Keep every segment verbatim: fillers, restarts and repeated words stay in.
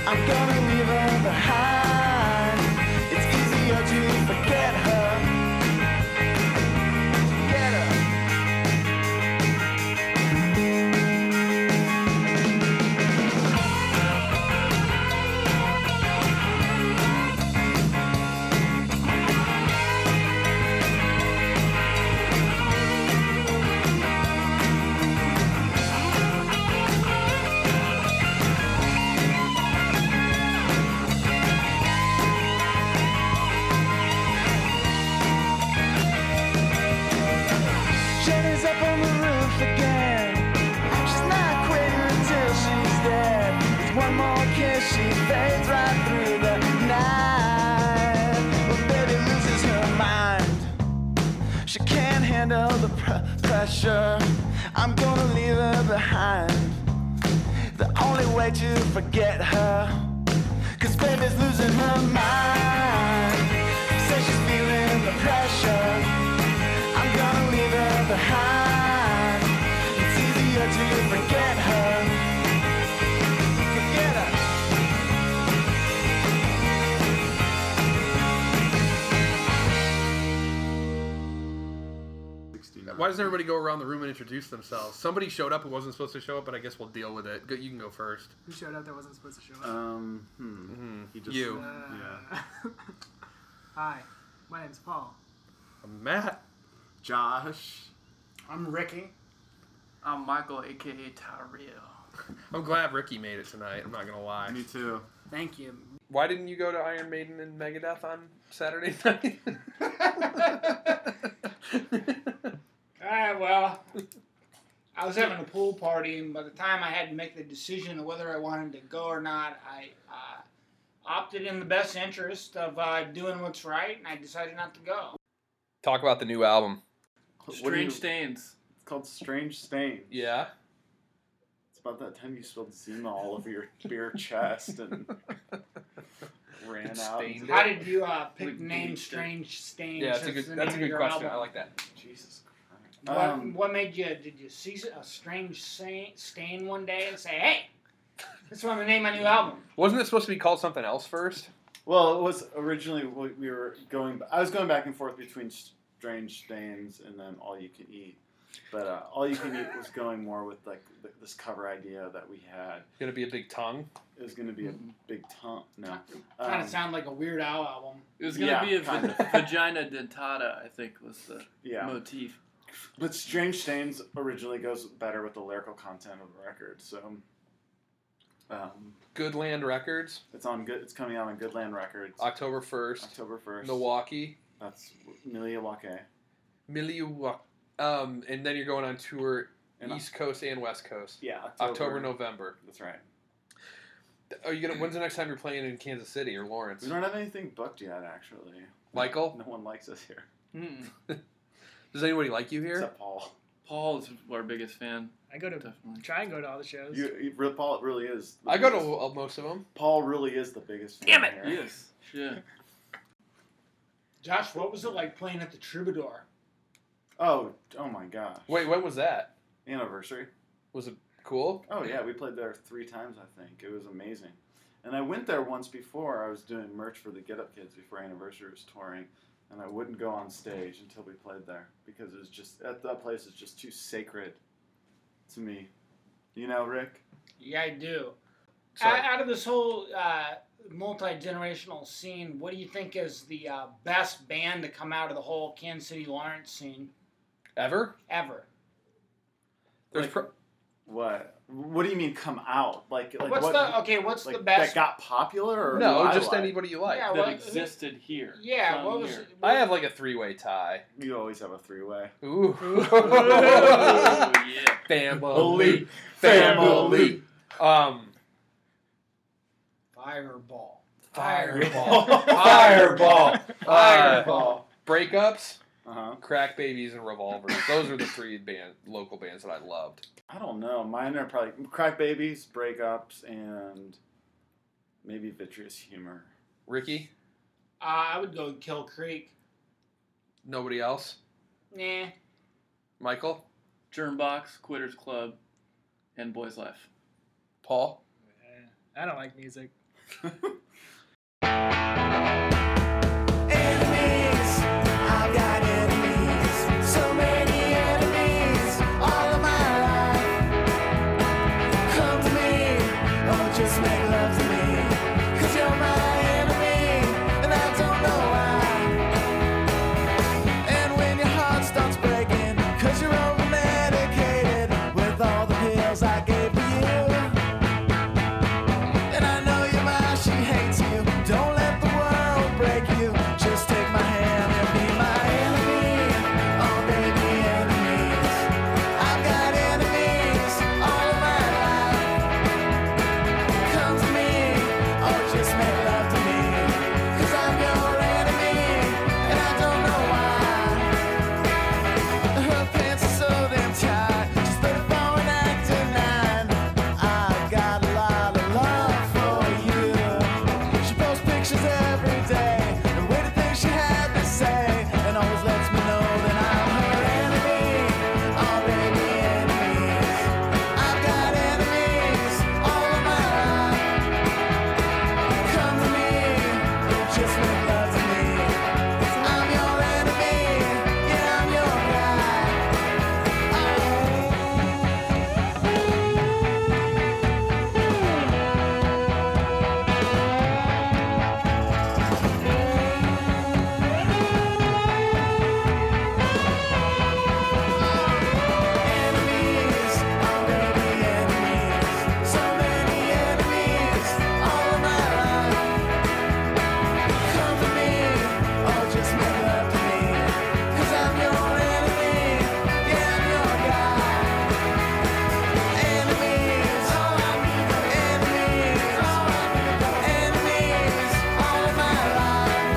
I'm gonna leave her behind. It's easier to forget her. Forget her. Jenny's up on the roof again. She's not quitting until she's dead. With one more kiss, she fades right through the night. But baby loses her mind. She can't handle the pr- pressure. I'm gonna leave her behind. The only way to forget her, 'cause baby's losing her mind. Says she's feeling the pressure. I'm gonna leave her behind. It's easier to forget her. Forget her. Why doesn't everybody go around the room and introduce themselves? Somebody showed up who wasn't supposed to show up, but I guess we'll deal with it. Go, you can go first. Who showed up that wasn't supposed to show up? Um, hmm. Mm-hmm. He just, You. Uh, Yeah. Hi, my name's Paul. I'm Matt. Josh. I'm Ricky. I'm Michael, aka Tyrell. I'm glad Ricky made it tonight. I'm not going to lie. Me too. Thank you. Why didn't you go to Iron Maiden and Megadeth on Saturday night? Alright, well, I was having a pool party, and by the time I had to make the decision of whether I wanted to go or not, I uh, opted in the best interest of uh, doing what's right, and I decided not to go. Talk about the new album. What do Strange you- Stains. It's called Strange Stains. Yeah? It's about that time you spilled Zima all over your bare chest and ran It out. stained How did you uh, pick Like the name bleached it. Strange Stains? Yeah, that's a as good, the that's a name of good your question. album? I like that. Jesus Christ. What, Um, what made you, did you see a strange stain, stain one day and say, hey, this want to name my new album? Wasn't it supposed to be called something else first? Well, it was originally we we were going. I was going back and forth between Strange Stains and then All You Can Eat, but uh, All You Can Eat was going more with like th- this cover idea that we had. Gonna be a big tongue? It was going to be a big tongue. No, Kind Um, of sound like a Weird Al album. It was gonna Yeah, be a kind va- vagina dentata, I think, was the yeah. motif. But Strange Stains originally goes better with the lyrical content of the record, so um, Goodland Records, it's on good. It's coming out on Goodland Records, October first. October first. Milwaukee. That's Milwaukee. Milwaukee. Um, and then you're going on tour And, uh, East Coast and West Coast. Yeah, October, October, November. That's right. Are you gonna? When's the next time you're playing in Kansas City or Lawrence? We don't have anything booked yet, actually. Michael? No one likes us here Mm-mm. Does anybody like you here? except Paul. Paul is our biggest fan, I go to definitely. try and go to all the shows. You, you, re- Paul really is. the I go to biggest- uh, most of them. Paul really is the biggest. Damn fan it! Here. Yes. Shit. Josh, what was it like playing at the Troubadour? Oh, oh my gosh. Wait, when was that? Anniversary. Was it cool? Oh yeah, we played there three times. I think it was amazing. And I went there once before. I was doing merch for the Get Up Kids before Anniversary was touring, and I wouldn't go on stage until we played there because it was just at that place is just too sacred to me. You know, Rick. Yeah, I do. So, Out, out of this whole uh, multi-generational scene, what do you think is the uh, best band to come out of the whole Kansas City Lawrence scene ever? ever? There's Like, pro- What? What do you mean come out? Like, like what's what? the okay? What's like the best? that got popular? Or no, who I just like? anybody you like. Yeah, That what- existed here. Yeah, From what was? here. I have like a three-way tie. You always have a three-way. Ooh. Oh, yeah. Family. Family. Um. Fireball. Fireball. Fireball. Fireball. Breakups, Uh huh. Crack Babies, and Revolvers. Those are the three band local bands that I loved. I don't know. Mine are probably Crack Babies, Breakups, and maybe Vitreous Humor. Ricky? Uh, I would go with Kill Creek. Nobody else? Nah. Michael? Germbox, Quitters Club, and Boys Life. Paul? Eh, I don't like music. Enemies, I've got enemies, so many enemies, all of my life. Come to me, or just make love to me, 'cause you're my enemy, and I don't know why. And when your heart starts breaking, 'cause you're over medicated with all the pills I gave to you. And I know your mom, she hates you. Don't let the world break you. Just take my hand and be my enemy. Oh, baby, enemies. I've got enemies all of my life. Come to me, or just make love to me, 'cause I'm your enemy, and I don't know why. Her pants are so damn tight. She's thirty-four and acting nine. I've got a lot of love for you. She posts pictures every day, the weird things she had to say, and always lets me know that I'm her enemy. Oh, baby, enemies. I've got enemies all of my life. Come to me, just make love to me. I'm your enemy, yeah, I'm your guy. Enemies, oh baby, enemies, so many enemies, all of my life. Come to me, or just make love to me, 'cause I'm your enemy, yeah, I'm your guy. Enemies, oh I need enemies, oh I need enemies, all of my life.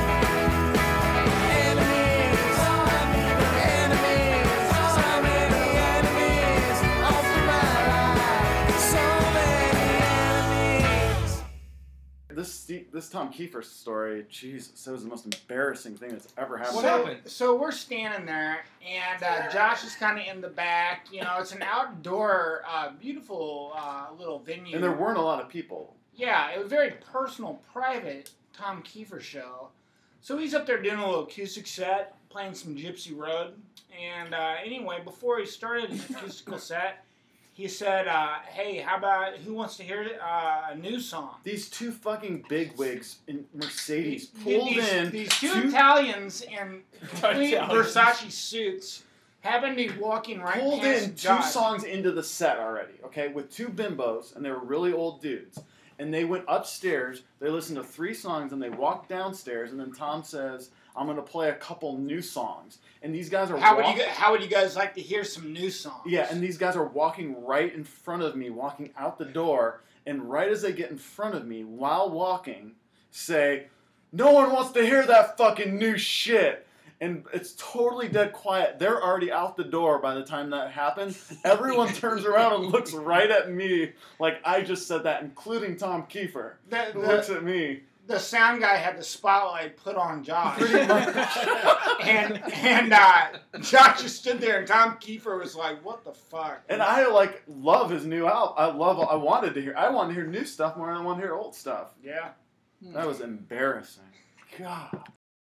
Enemies, oh I need enemies, so many enemies, all through my life, so many enemies. This Steve, this Tom Kiefer story, Jesus, that was the most embarrassing thing that's ever happened. So, to me. happened? so we're standing there, and uh, Josh is kind of in the back. You know, it's an outdoor, uh, beautiful uh, little venue. And there weren't a lot of people. Yeah, it was a very personal, private Tom Kiefer show. So he's up there doing a little acoustic set, playing some Gypsy Road. And uh, anyway, before he started his acoustical set, he said, uh, hey, how about, who wants to hear uh, a new song? These two fucking bigwigs in Mercedes These- pulled these, in These two, two- Italians in complete Italians. Versace suits happened to be walking right pulled past in two Josh. songs into the set already, okay, with two bimbos, and they were really old dudes. And they went upstairs, they listened to three songs, and they walked downstairs, and then Tom says, I'm going to play a couple new songs. And these guys are How would, walk- you, gu- how would you guys like to hear some new songs? Yeah, and these guys are walking right in front of me, walking out the door, and right as they get in front of me, while walking, say, no one wants to hear that fucking new shit. And it's totally dead quiet. They're already out the door by the time that happens. Everyone turns around and looks right at me like I just said that, including Tom Kiefer, The, who the- looks at me. the sound guy had the spotlight put on Josh. Pretty much. and and uh, Josh just stood there, and Tom Kiefer was like, "What the fuck?" And I like love his new album. I love. I wanted to hear. I wanted to hear new stuff more than I want to hear old stuff. yeah. That was embarrassing. God.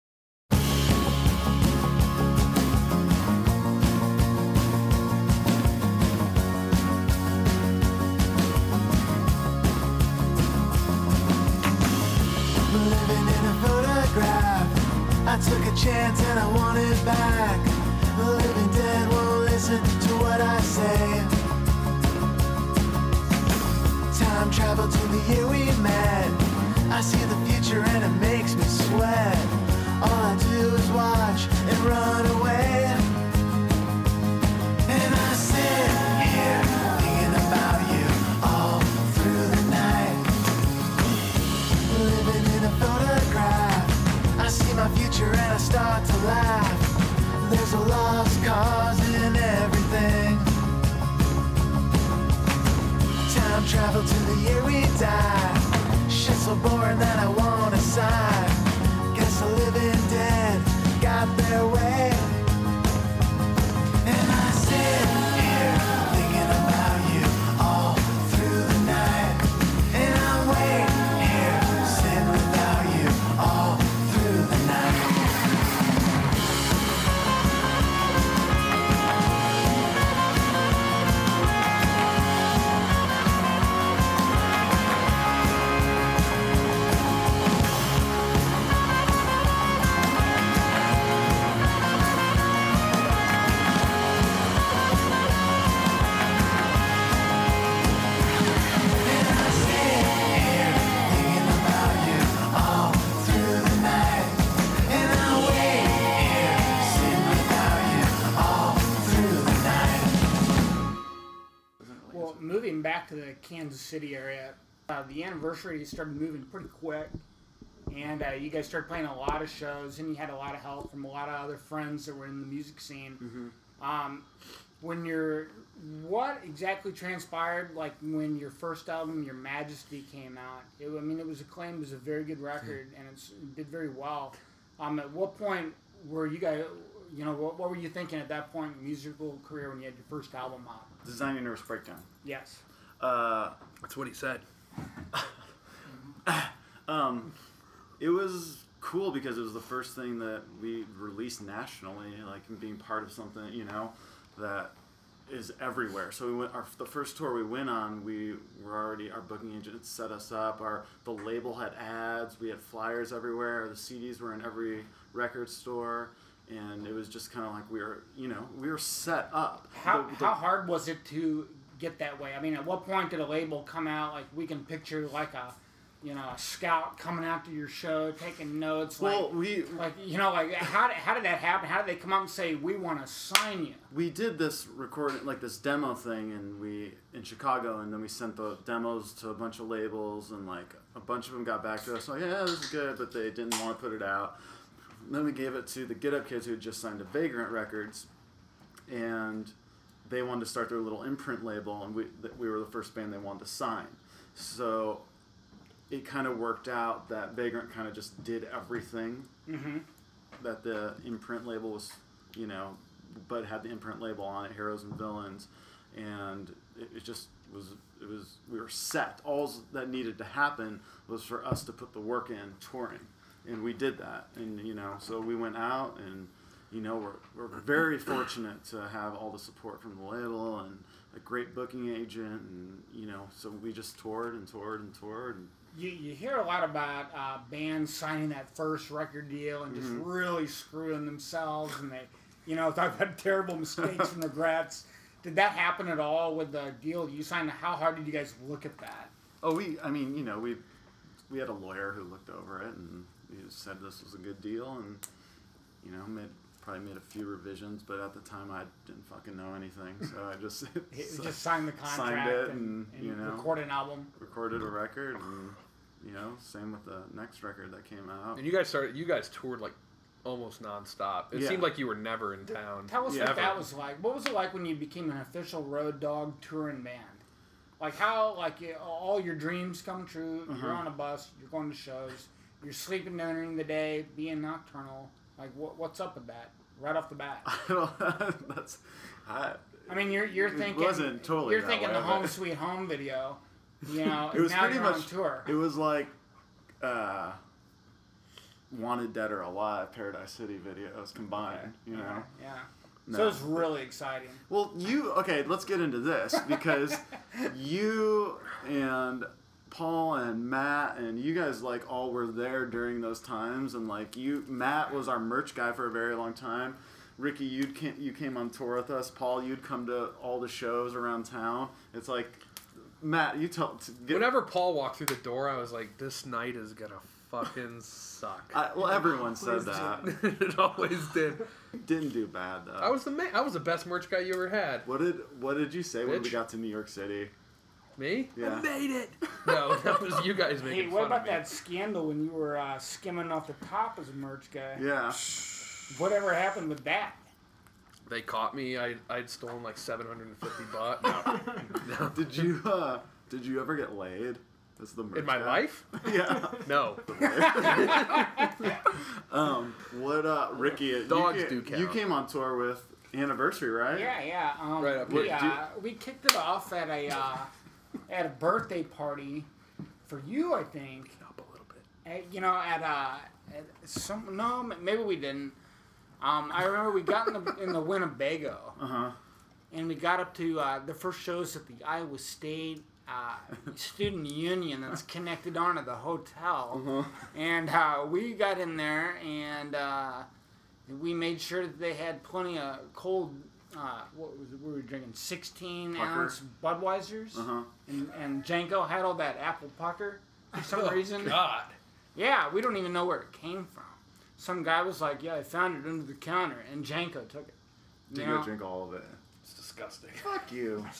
Living in a photograph. I took a chance and I want it back. The living dead won't listen to what I say. Time travel to the year we met. I see the future and it makes me sweat. All I do is watch and run away. And I sit here thinking about you all through the night. Living in a photograph. I see my future and I start to laugh. There's a lost cause in everything. Time travel to the year we died. Shit's so boring that I wanna sigh. Guess the living dead got their way. And I sit here thinking about you all through the night. And I wait here to the Kansas City area. Uh, the anniversary started moving pretty quick, and uh, you guys started playing a lot of shows, and you had a lot of help from a lot of other friends that were in the music scene. Mm-hmm. Um, when you're, what exactly transpired, like when your first album, Your Majesty, came out? It, I mean, it was acclaimed as a very good record, and it's, it did very well. Um, at what point were you guys, you know, what, what were you thinking at that point in your musical career when you had your first album out? Designing Nervous Breakdown. Yes. Uh, That's what he said. um, it was cool because it was the first thing that we released nationally, like being part of something, you know, that is everywhere. So we went, our the first tour we went on, we were already, our booking agent set us up. Our the label had ads, we had flyers everywhere. The C Ds were in every record store, and it was just kind of like we were, you know, we were set up. How The- the- how hard was it to get that way? I mean, at what point did a label come out? Like, we can picture like a, you know, a scout coming out to your show, taking notes. well, like, we like you know, like how did, how did that happen? How did they come out and say, we want to sign you? we did this recording, like this demo thing, and we in Chicago, and then we sent the demos to a bunch of labels, and like a bunch of them got back to us like, yeah, this is good, but they didn't want to put it out. And then we gave it to the Get Up Kids who had just signed to Vagrant Records, and they wanted to start their little imprint label, and we th- we were the first band they wanted to sign. So it kind of worked out that Vagrant kind of just did everything Mm-hmm. that the imprint label was, you know, but had the imprint label on it, Heroes and Villains, and it, it just was, it was, we were set. All that needed to happen was for us to put the work in touring, and we did that, and, you know, so we went out, and, you know, we're, we're very fortunate to have all the support from the label, and a great booking agent, and, you know, so we just toured and toured and toured, and You, you hear a lot about uh, bands signing that first record deal and just Mhm. really screwing themselves, and they, you know, they've had terrible mistakes and regrets. Did that happen at all with the deal you signed? How hard did you guys look at that? Oh, we, I mean, you know, we we had a lawyer who looked over it, and he just said this was a good deal, and, you know, made probably made a few revisions, but at the time I didn't fucking know anything, so I just It- Just sign the contract signed it and, and, and you know, record an album. recorded a record, and, you know, same with the next record that came out. And you guys started. You guys toured like almost nonstop. It Yeah. seemed like you were never in town. Tell us Yeah. what that was like. What was it like when you became an official Road Dogg touring band? Like how, like you- all your dreams come true. You're Uh-huh. on a bus. You're going to shows. You're sleeping during the day, being nocturnal. Like what, what's up with that? Right off the bat. That's, I, I mean, you're you're It thinking. wasn't totally You're that thinking way, the but- Home Sweet Home video. You know, it was now pretty you're much, on tour. it was like, uh, Wanted Dead or Alive, Paradise City videos combined, you know? Yeah. No. So it's really exciting. Well, you okay? Let's get into this because you and Paul and Matt and you guys like all were there during those times, and like you, Matt was our merch guy for a very long time. Ricky, you came you came on tour with us. Paul, you'd come to all the shows around town. It's like, Matt, you tell. Get, Whenever Paul walked through the door, I was like, "This night is gonna fucking suck." I, well, everyone said Please that. It always did. Didn't do bad though. I was the ma- I was the best merch guy you ever had. What did What did you say when we Bitch. got to New York City? Me? Yeah. I made it. No, that was you guys making Hey, fun what about of me. that scandal when you were uh, skimming off the top as a merch guy? Yeah. Whatever happened with that? They caught me. I I'd stolen like seven hundred and fifty bucks. No. No. Did you uh, Did you ever get laid? That's the merch In my guy. life? Yeah. No. um, what, uh, Ricky? Dogs you, do ca- count. You came on tour with Anniversary, right? Yeah, yeah. Um, Right up we, here. uh, we kicked it off at a uh, at a birthday party for you, I think. Up a little bit. At, you know, at, uh, at some no, m- maybe we didn't. Um, I remember we got in the in the Winnebago, Uh huh. and we got up to uh, the first shows at the Iowa State uh, Student Union that's connected onto the hotel. Uh huh. And uh, we got in there, and uh, we made sure that they had plenty of cold. Uh, what was it? We were drinking sixteen Pucker. ounce Budweisers, Uh huh. and, and Janko had all that apple pucker for some Oh, reason. God. Yeah, we don't even know where it came from. Some guy was like, "Yeah, I found it under the counter," and Janko took it. Did You you know? go drink all of it? It's disgusting. Fuck you. Sorry.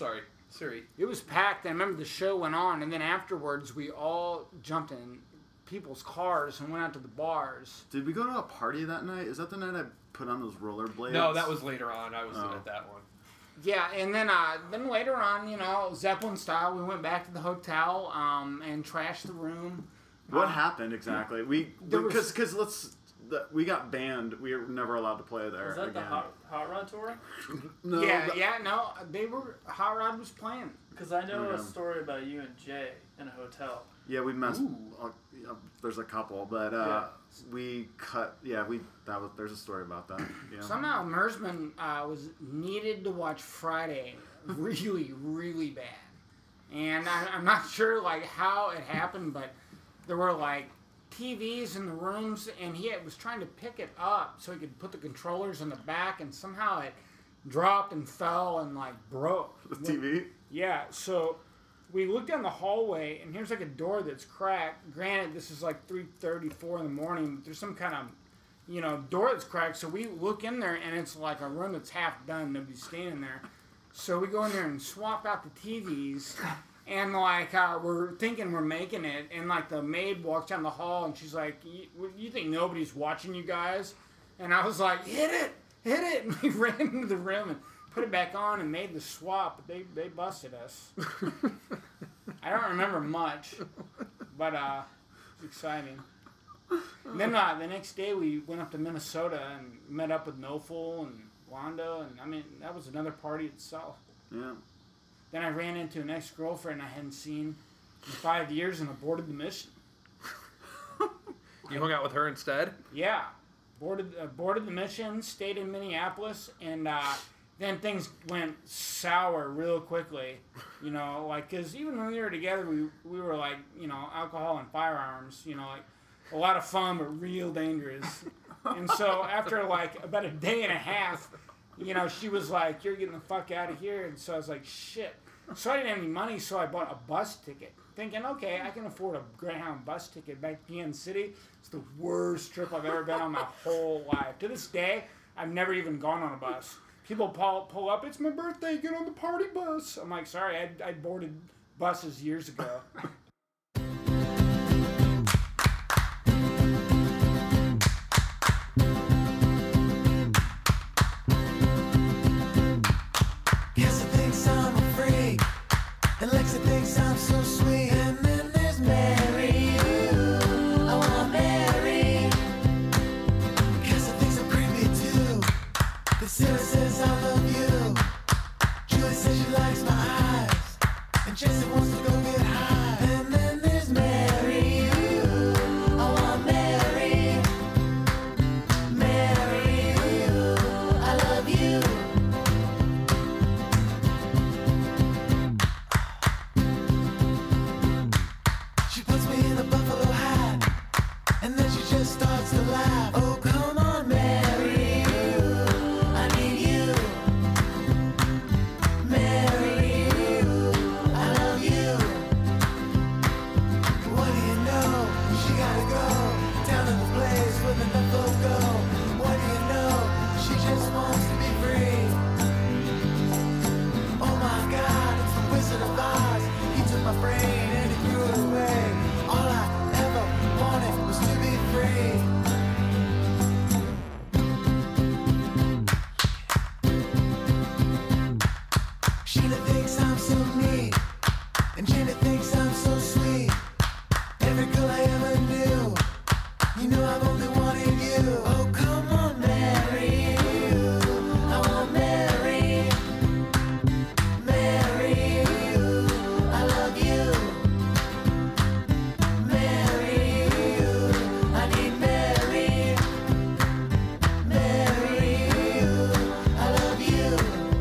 Siri. It was packed. I remember the show went on, and then afterwards we all jumped in people's cars and went out to the bars. Did we go to a party that night? Is that the night I put on those rollerblades? No, that was later on. I was Oh. at that one. Yeah, and then uh, then later on, you know, Zeppelin style, we went back to the hotel um, and trashed the room. What Um, happened exactly? We There was- because because let's the, we got banned. We were never allowed to play there Was that again. the hot, hot Rod tour? No, yeah, that- yeah, no, they were. Hot Rod was playing. Because I know Okay. a story about you and Jay in a hotel. yeah, we messed. Ooh. Uh, yeah, there's a couple, but uh, we cut. Yeah, we that was. There's a story about that. Yeah. Somehow Mersman uh, was needed to watch Friday really, really bad, and I, I'm not sure like how it happened, but there were like T Vs in the rooms, and he had, was trying to pick it up so he could put the controllers in the back, and somehow it dropped and fell and like broke. The T V. Yeah, so we look down the hallway, and here's like a door that's cracked. Granted, this is like three thirty, four in the morning, but there's some kind of, you know, door that's cracked. So we look in there, and it's like a room that's half done. Nobody's standing there. So we go in there and swap out the T Vs, and like uh, we're thinking we're making it, and like the maid walks down the hall, and she's like, "You, you think nobody's watching you guys?" And I was like, "Hit it, hit it!" And we ran into the room and put it back on and made the swap, but they, they busted us. I don't remember much, but uh, it was exciting. And then uh, the next day we went up to Minnesota and met up with Noful and Wanda, and I mean, that was another party itself. Yeah. Then I ran into an ex-girlfriend I hadn't seen in five years and aborted the mission. You hung out with her instead? Yeah, boarded uh, boarded the mission, stayed in Minneapolis, and uh, then things went sour real quickly. You know, like because even when we were together, we we were like, you know, alcohol and firearms. You know, like a lot of fun but real dangerous. And so after like about a day and a half, you know, she was like, "You're getting the fuck out of here." And so I was like, "Shit." So I didn't have any money, so I bought a bus ticket, thinking, okay, I can afford a Greyhound bus ticket back to Kansas City. It's the worst trip I've ever been on my whole life. To this day, I've never even gone on a bus. People pull, pull up, "It's my birthday, get on the party bus." I'm like, sorry, I, I boarded buses years ago. Cassie thinks I'm a freak, and Lexi thinks I'm so sweet. And then there's Mary, ooh, I want Mary. Cassie thinks I'm creepy too. The Sarah says I love you. Julie says she likes my eyes, and Jesse wants to go get high. And then there's Mary, ooh, I want Mary. Mary, ooh, I love you. She puts me in a buffalo hat, and then she just starts to laugh. Oh, come on, Mary, I need you. Mary, I love you. What do you know? She gotta go down to the place where the buffalo go. What do you know? She just wants to be free. Oh my God, it's the Wizard of Oz. He took my brain and he threw it away. All I ever wanted was to be free. Sheila thinks I'm so neat, and Janet thinks I'm so sweet. Every girl I ever knew, you know I've only wanted you. Oh, come on, Mary, I want Mary. Mary, I love you. Mary, I need Mary. Mary, I love you.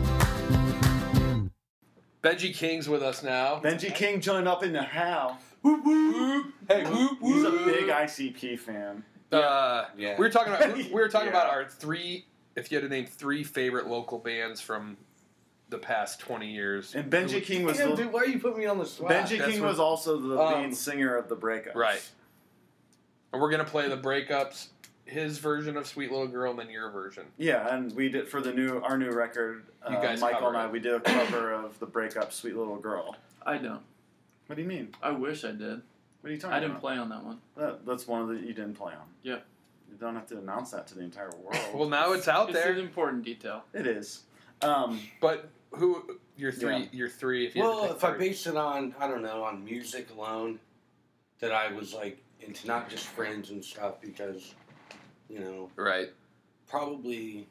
Benji King's with us now. Benji King joined up in the how. Hey, whoop, He's a whoop. big I C P fan. Uh, Yeah. We were talking about we were talking Yeah. about our three. If you had to name three favorite local bands from the past twenty years, And Benji King was Damn, the, dude, why are you putting me on the spot? Benji That's King what- was also the Um, lead singer of the Breakups. right? And we're gonna play the breakups his version of Sweet Little Girl and then your version. Yeah, and we did for the new our new record. You Uh, guys Michael and covered I it. we did a cover of the breakup "Sweet Little Girl." I don't. What do you mean? I wish I did. What are you talking I didn't about? play on that one. That, that's one of the you didn't play on. Yeah. You don't have to announce that to the entire world. Well, now it's out It's there. an important detail. It is. Um, But who your three? Yeah. Your three. If you had to Well, pick if I three. base it on, I don't know, on music alone, that I was like into not just friends and stuff because, you know, right. probably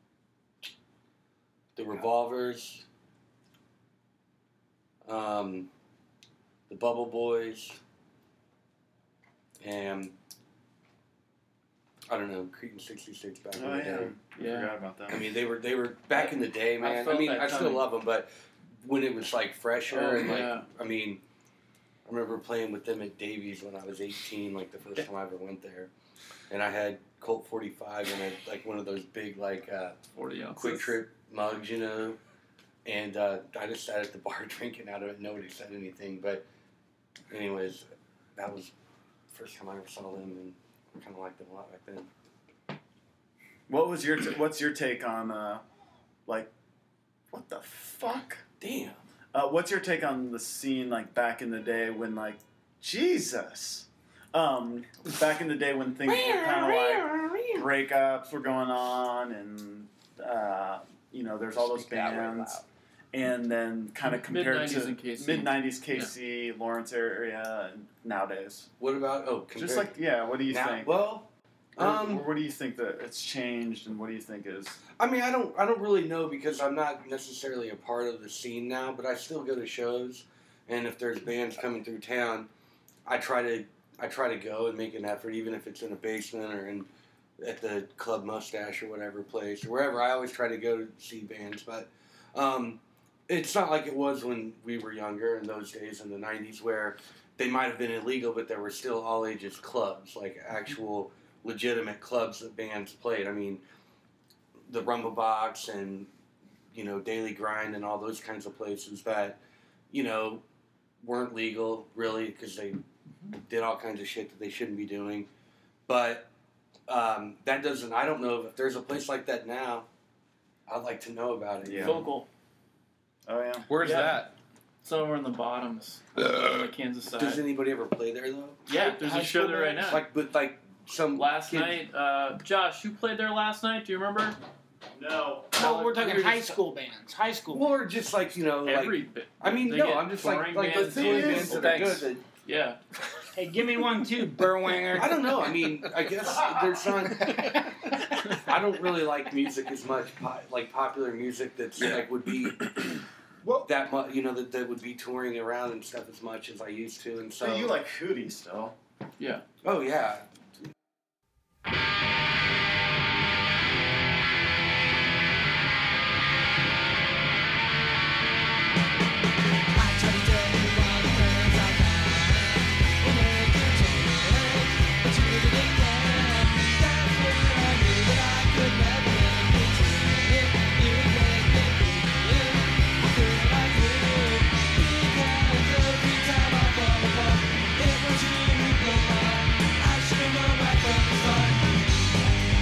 the Revolvers, um, the Bubble Boys, and I don't know, Cretan sixty-six back in oh the yeah, day. I Yeah. forgot about that. I mean, they were they were back in the day, I man. I, felt mean, that I still coming. love them, but when it was like fresher Oh, and like, yeah. I mean, I remember playing with them at Davies when I was eighteen, like the first time I ever went there, and I had Colt forty-five and a, like one of those big like uh, forty ounces. Quick Trip mugs, you know, and uh, I just sat at the bar drinking out of it. Nobody said anything, but anyways, that was the first time I ever saw them, and I kind of liked them a lot back then. What was your t- what's your take on uh, like what the fuck? Damn. Uh, what's your take on the scene like back in the day when like Jesus, um, back in the day when things were kind of like breakups were going on and uh, you know there's all those Speak that way bands loud. and then kind of compared Mid-nineties to in K C. mid nineties K C Lawrence area and nowadays. What about oh? Just compared- like yeah, what do you now, think? well. Or- Um, or what do you think that it's changed, and what do you think is? I mean, I don't, I don't really know because I'm not necessarily a part of the scene now, but I still go to shows, and if there's bands coming through town, I try to, I try to go and make an effort, even if it's in a basement or in, at the Club Mustache or whatever place or wherever. I always try to go to see bands, but um, it's not like it was when we were younger in those days in the nineties where they might have been illegal, but there were still all ages clubs, like actual legitimate clubs that bands played. I mean, the Rumble Box and, you know, Daily Grind and all those kinds of places that, you know, weren't legal really because they did all kinds of shit that they shouldn't be doing. But um, that doesn't, I don't know if there's a place like that now, I'd like to know about it. Yeah. Focal. Oh yeah. Where's Yeah. that? Somewhere in the bottoms on the Kansas side. Does anybody ever play there though? Yeah, there's High a show school there right bands? now. Like, but like some Last kid- night, uh, Josh, you played there last night. Do you remember? No. No, we're talking We're high just- school bands. High school. Well, or just like, you know, Every like, bit. I mean, They no, get I'm just like, touring like the bands touring in. bands that are good. Thanks. that- Yeah. Hey, give me one too, Burwanger. I don't know. I mean, I guess there's not. I don't really like music as much, po- like popular music that's Yeah. like would be Well- that much, you know, that, that would be touring around and stuff as much as I used to, and so. So you like Hootie still? Oh yeah. It was you who blew my I should know right from the start.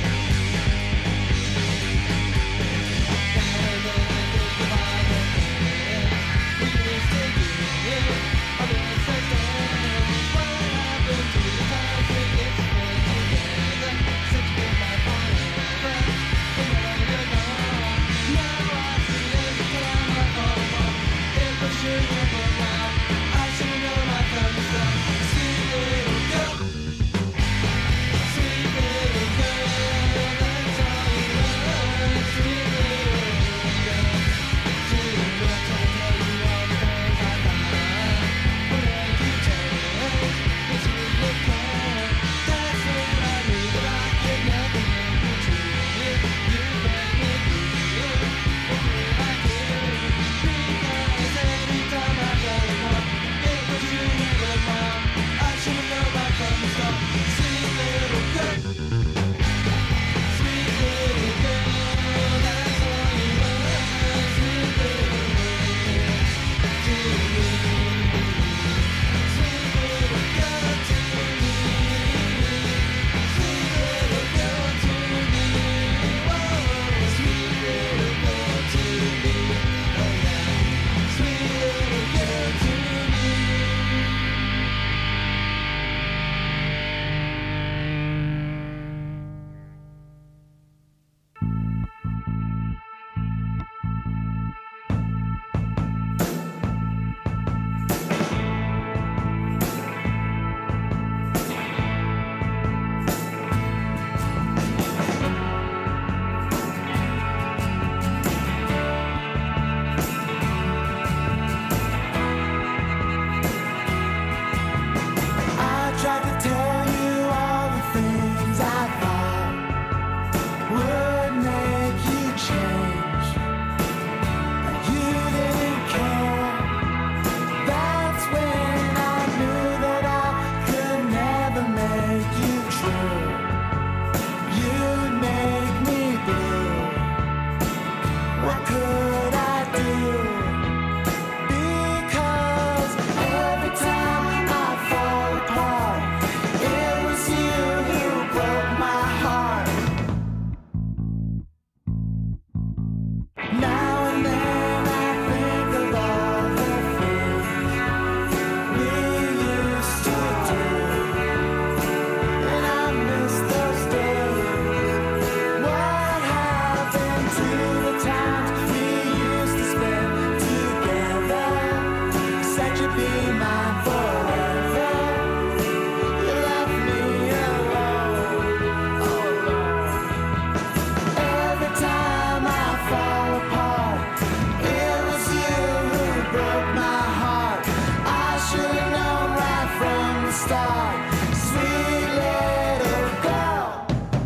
star, sweet little girl.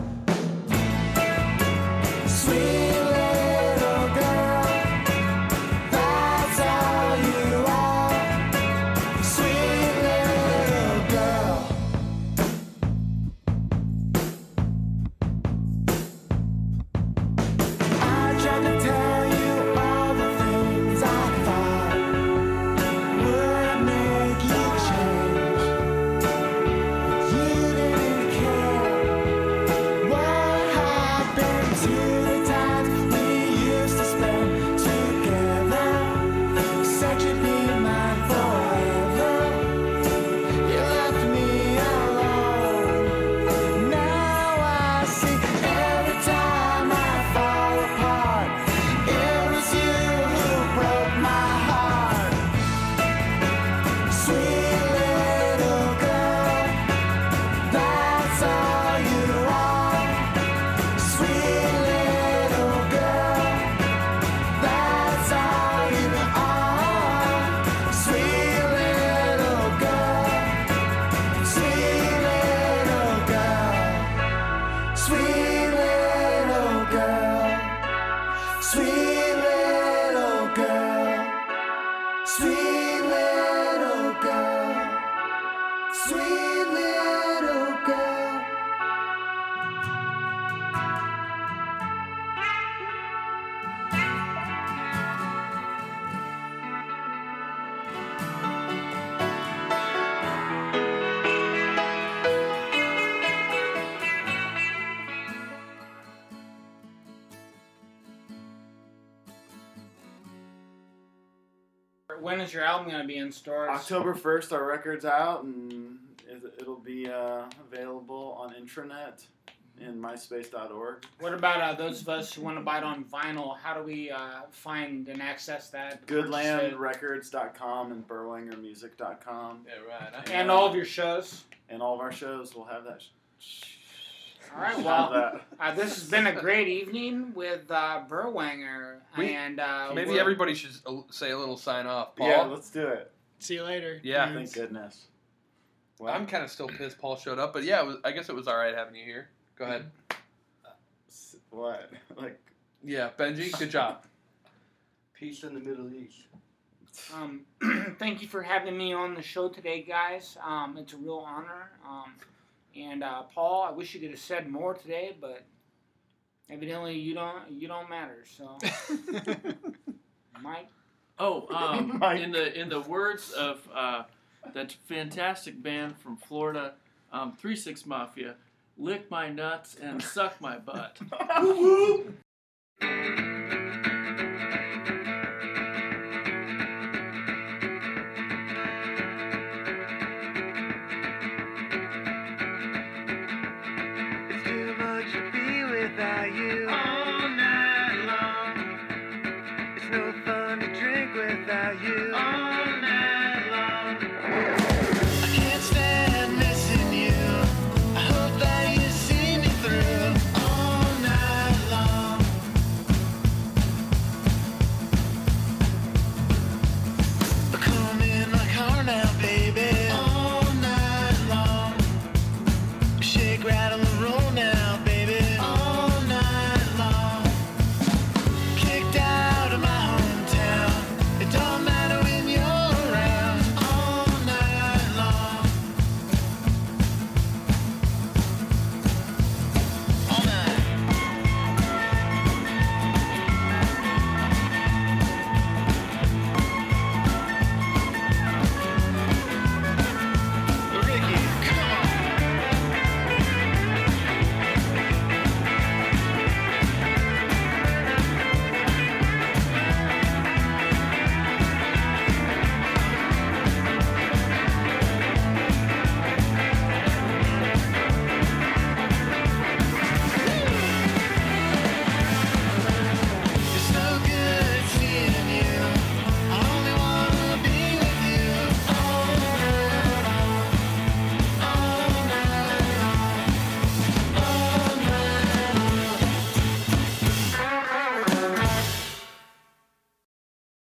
Sweet little girl, that's all you are. Sweet little girl. I tried to tell you all the things I thought would make you change. You didn't care. What happened to the times we used to spend together? Said you'd be mine forever. You left me alone. Now I see every time I fall apart, it was you who broke my heart. Sweet little girl, that's all you are. Sweet little girl, that's all you are. Sweet little girl, sweet little girl, sweet little girl, sweet little girl, sweet little girl, sweet little girl. When is your album gonna be in stores? October first, our record's out, and it- it'll be uh, available on intranet in myspace dot org. What about uh, those of us who want to buy it on vinyl? How do we uh, find and access that? Purchase Goodland it? Records dot com and Berwanger Music dot com. Yeah, right. And all of your shows. And all of our shows will have that. Sh- All right, have well, that. uh, this has been a great evening with uh, Berwanger. We- and uh, Maybe we're- everybody should uh, say a little sign off. Paul? Yeah, let's do it. See you later. Yeah. dudes. Thank goodness. Well, I'm kind of still pissed Paul showed up, but yeah, it was, I guess it was all right having you here. Go ahead. s- what? Like, Yeah, Benji, good job. Peace in the Middle East. Um, thank you for having me on the show today, guys. Um, it's a real honor. Um, and uh, Paul, I wish you could have said more today, but evidently you don't. You don't matter. So, Mike. Oh, um, Mike. in the in the words of uh, that fantastic band from Florida, um, Three Six Mafia, lick my nuts and suck my butt.